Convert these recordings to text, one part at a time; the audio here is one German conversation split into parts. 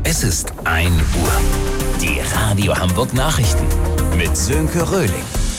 Es ist 1 Uhr. Die Radio Hamburg Nachrichten mit Sönke Röhling.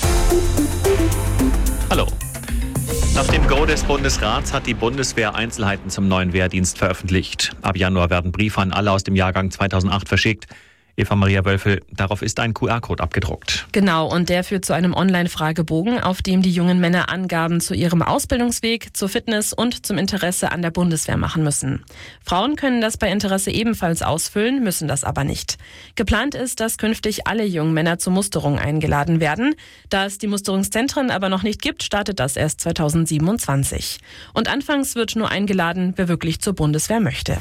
Hallo. Nach dem Go des Bundesrats hat die Bundeswehr Einzelheiten zum neuen Wehrdienst veröffentlicht. Ab Januar werden Briefe an alle aus dem Jahrgang 2008 verschickt. Eva-Maria Wölfel, darauf ist ein QR-Code abgedruckt. Genau, und der führt zu einem Online-Fragebogen, auf dem die jungen Männer Angaben zu ihrem Ausbildungsweg, zur Fitness und zum Interesse an der Bundeswehr machen müssen. Frauen können das bei Interesse ebenfalls ausfüllen, müssen das aber nicht. Geplant ist, dass künftig alle jungen Männer zur Musterung eingeladen werden. Da es die Musterungszentren aber noch nicht gibt, startet das erst 2027. Und anfangs wird nur eingeladen, wer wirklich zur Bundeswehr möchte.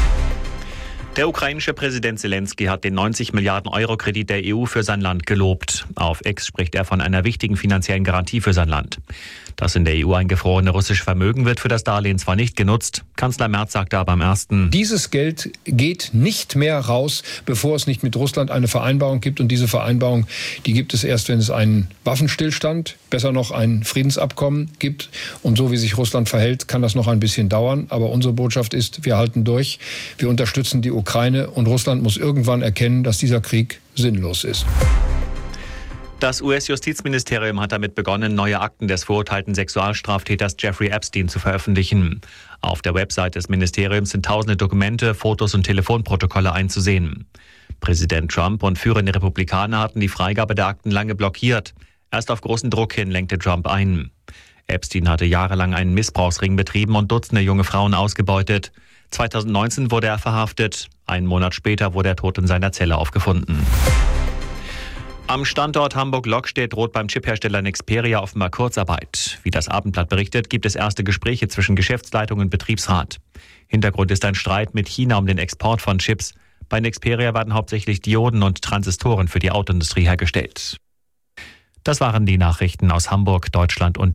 Der ukrainische Präsident Zelensky hat den 90 Milliarden Euro Kredit der EU für sein Land gelobt. Auf X spricht er von einer wichtigen finanziellen Garantie für sein Land. Das in der EU eingefrorene russische Vermögen wird für das Darlehen zwar nicht genutzt, Kanzler Merz sagte aber am 1. Dieses Geld geht nicht mehr raus, bevor es nicht mit Russland eine Vereinbarung gibt. Und diese Vereinbarung, die gibt es erst, wenn es einen Waffenstillstand, besser noch ein Friedensabkommen gibt. Und so wie sich Russland verhält, kann das noch ein bisschen dauern. Aber unsere Botschaft ist, wir halten durch, wir unterstützen die Ukraine und Russland muss irgendwann erkennen, dass dieser Krieg sinnlos ist. Das US-Justizministerium hat damit begonnen, neue Akten des verurteilten Sexualstraftäters Jeffrey Epstein zu veröffentlichen. Auf der Website des Ministeriums sind tausende Dokumente, Fotos und Telefonprotokolle einzusehen. Präsident Trump und führende Republikaner hatten die Freigabe der Akten lange blockiert. Erst auf großen Druck hin lenkte Trump ein. Epstein hatte jahrelang einen Missbrauchsring betrieben und Dutzende junge Frauen ausgebeutet. 2019 wurde er verhaftet. Einen Monat später wurde er tot in seiner Zelle aufgefunden. Am Standort Hamburg-Lockstedt droht beim Chiphersteller Nexperia offenbar Kurzarbeit. Wie das Abendblatt berichtet, gibt es erste Gespräche zwischen Geschäftsleitung und Betriebsrat. Hintergrund ist ein Streit mit China um den Export von Chips. Bei Nexperia werden hauptsächlich Dioden und Transistoren für die Autoindustrie hergestellt. Das waren die Nachrichten aus Hamburg, Deutschland und